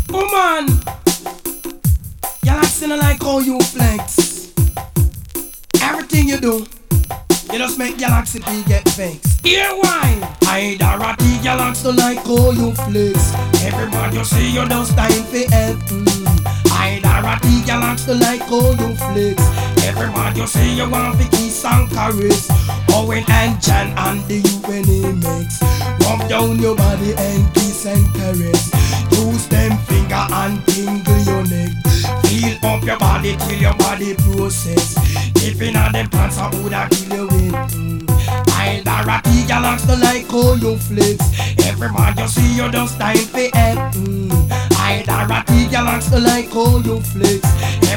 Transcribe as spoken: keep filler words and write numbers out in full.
Woman, galaxy no like how you flex. Everything you do, you just make galaxy P get vexed. Hear why? I Dorothy galaxy no like how you flex. Everybody you see you just time for help. Mm. I Dorothy galaxy no like how you flex. Everybody you see you want to kiss and caress. Owen and Jan and the U N A mix. Rub down your body and kiss and caress. Use them finger and tingle your neck. Feel up your body till your body process. If in a them pants I woulda kill you with. Mm. I Dorothy galaxy no like how you flex. Every man you see you just time for help. Mm. I Dorothy galaxy no like how you flex.